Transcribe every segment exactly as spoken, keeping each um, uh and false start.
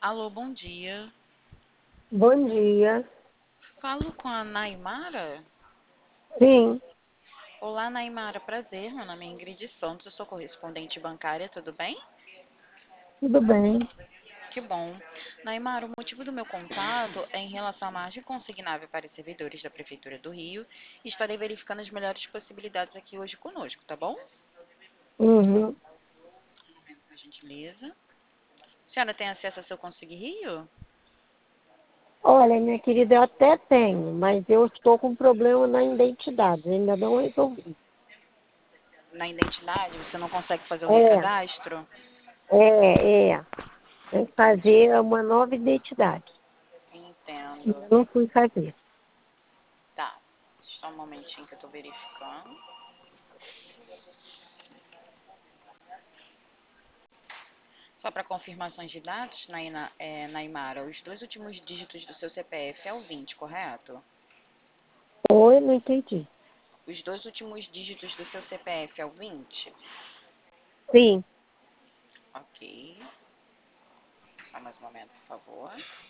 Alô, bom dia. Bom dia. Falo com a Naimara? Sim, Olá, Naimara, prazer. Meu nome é Ingrid Santos, eu sou correspondente bancária, tudo bem? tudo bem. Que bom. Naimara, o motivo do meu contato é em relação à margem consignável para os servidores da Prefeitura do Rio e estarei verificando as melhores possibilidades aqui hoje conosco, tá bom? Uhum. Um momento, por gentileza. A senhora tem acesso ao seu Consigue Rio? Olha, minha querida, eu até tenho, mas eu estou com problema na identidade, ainda não resolvi. Na identidade, você não consegue fazer o É, recadastro? é, é. Tem que Entendi. fazer uma nova identidade. Entendo. Ainda não fui fazer. Tá. Só um momentinho que eu tô verificando. Só para confirmações de dados, Naina, é, Naimara, os dois últimos dígitos do seu C P F é o vinte, correto? Oi, não entendi. Os dois últimos dígitos do seu C P F é o vinte? Sim. Ok. Só mais um momento, por favor.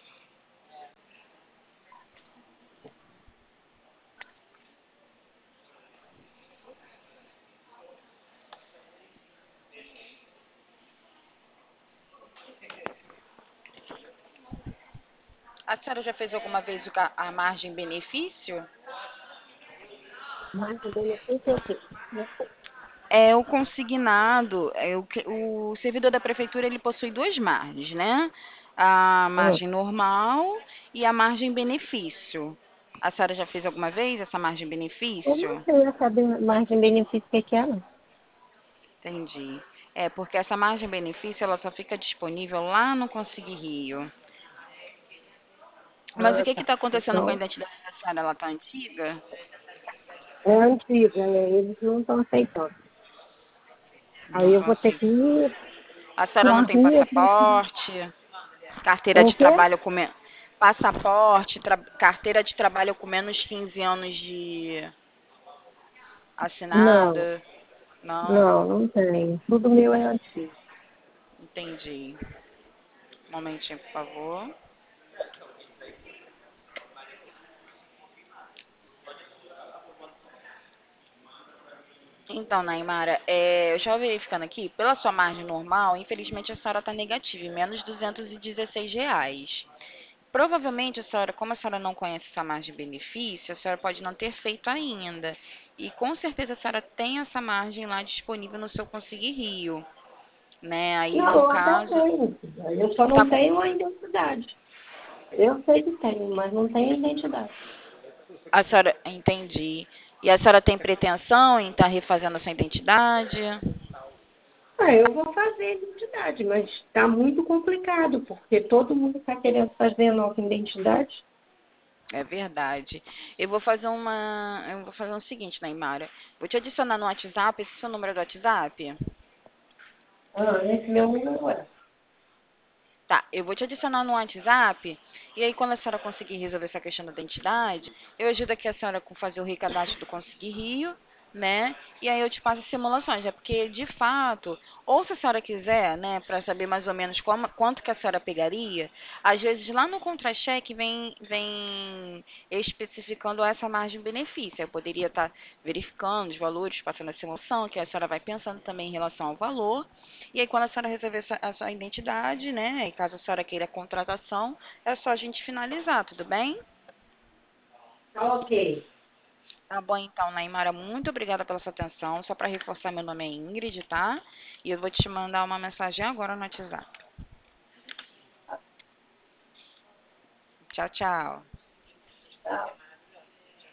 A senhora já fez alguma vez o ca- a margem benefício? Mas o benefício é o quê? Não sei. É o consignado, é o, que- o servidor da prefeitura ele possui duas margens, né? A Ah, margem normal e a margem benefício. A senhora já fez alguma vez essa margem eu não benefício? sei saber mais de benefício que que é, não. Entendi. É, porque essa margem benefício ela só fica disponível lá no Consigue Rio. Mas o Ah, que que tá. está acontecendo com a Então, identidade da senhora? Ela tá antiga? é antiga, né? Eles não estão aceitando. Não Aí eu estão vou ter que aceitando. ir A senhora na não tem rua. passaporte, carteira O de quê? trabalho com me... passaporte, tra- carteira de trabalho com menos quinze anos de Não, assinada? Não, não, não tem. Tudo meu é antigo. entendi. Um momentinho, por favor. Então, Naimara, é, eu já verificando aqui, pela sua margem normal, infelizmente a senhora está negativa, em menos duzentos e dezesseis reais. Provavelmente a senhora, como a senhora não conhece essa margem de benefício, a senhora pode não ter feito ainda. E com certeza a senhora tem essa margem lá disponível no seu Consigue Rio, né? Aí Não, no eu até caso, tenho. Eu só tá não com... tenho a identidade. Eu sei que tenho, mas não tenho a identidade. a senhora, entendi. E a senhora tem pretensão em estar refazendo essa identidade? Ah, eu vou fazer a identidade, mas está muito complicado, porque todo mundo está querendo fazer a nova identidade. É verdade. Eu vou fazer uma, eu vou fazer o seguinte, Neymara. Vou te adicionar no WhatsApp, esse é o seu número do WhatsApp? Ah, esse meu número é. Tá, eu vou te adicionar no WhatsApp e aí quando a senhora conseguir resolver essa questão da identidade, eu ajudo aqui a senhora com fazer o recadastro do Conseguir Rio, né? E aí eu te passo as simulações, é porque de fato, ou se a senhora quiser, né, para saber mais ou menos como, quanto que a senhora pegaria, às vezes lá no contra-cheque vem vem especificando essa margem de benefício. Eu poderia estar verificando os valores, passando a simulação, que a senhora vai pensando também em relação ao valor. E aí, quando a senhora resolver essa- a sua identidade, né? E caso a senhora queira a contratação, é só a gente finalizar, tudo bem? Tá ok. Tá bom, então, Naimara, muito obrigada pela sua atenção. Só para reforçar, meu nome é Ingrid, tá? E eu vou te mandar uma mensagem agora no WhatsApp. Tchau, tchau. Tá.